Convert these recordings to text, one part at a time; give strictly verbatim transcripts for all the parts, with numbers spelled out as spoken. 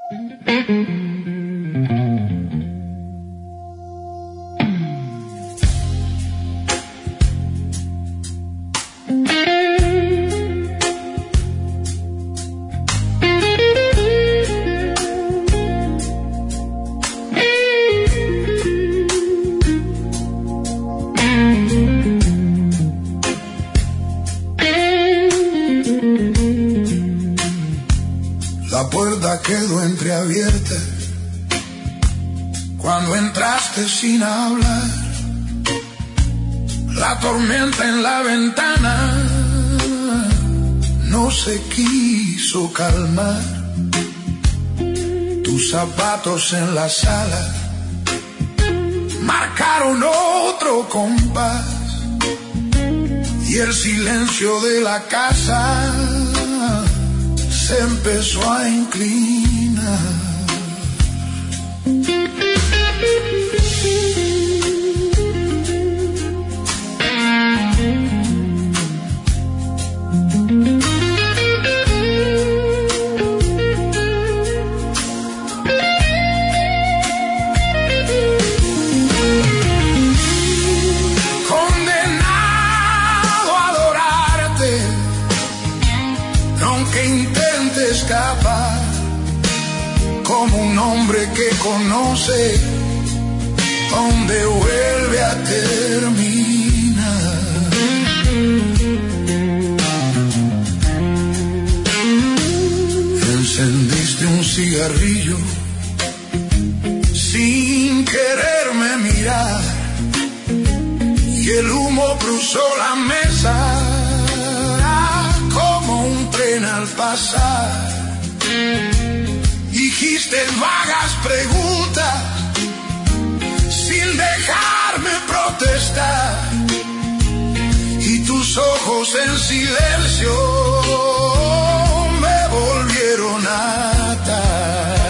La puerta quedó entreabierta cuando entraste sin hablar. La tormenta en la ventana no se quiso calmar. Tus zapatos en la sala marcaron otro compás y el silencio de la casa se empezó a inclinar. Condenado a adorarte, aunque intente escapar, como un hombre que conoce donde vuelve a terminar. Encendiste un cigarrillo sin quererme mirar y el humo cruzó la mesa como un tren al pasar. Dijiste vagas preguntas sin dejarme protestar y tus ojos en silencio me volvieron a atar.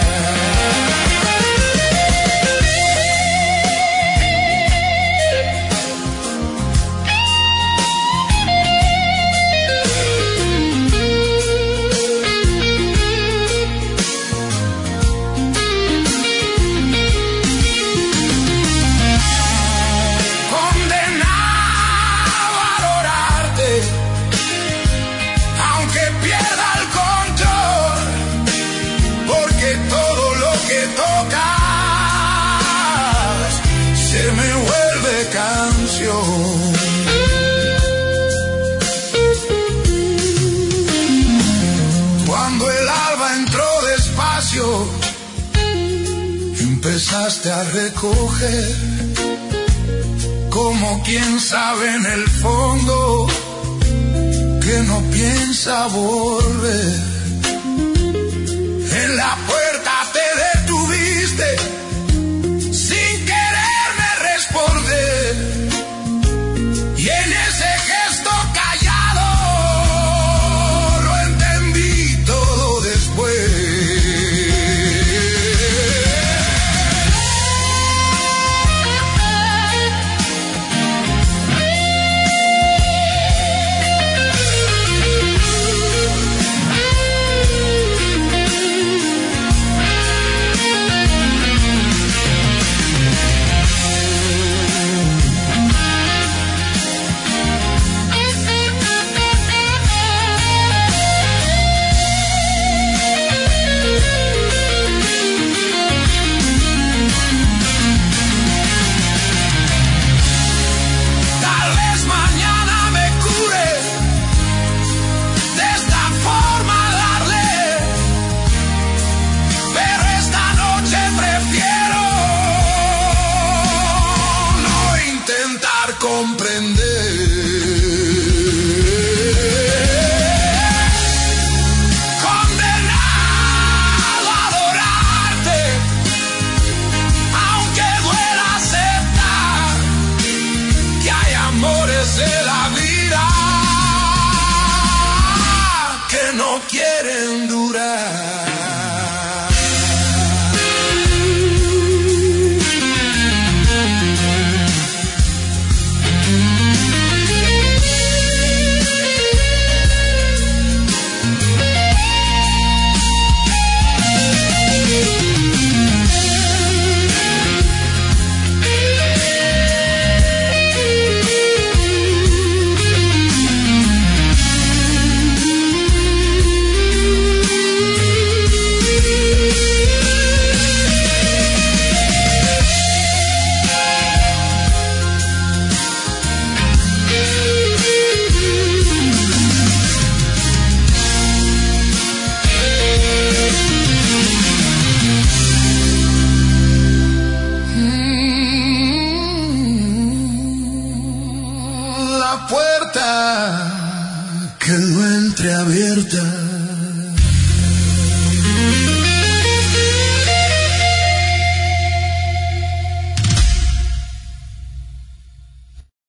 Cuando el alba entró despacio, empezaste a recoger, como quien sabe en el fondo que no piensa volver. En la puerta te detuviste sin quererme responder y en ese gesto callado lo entendí todo después. puerta que no entre abierta.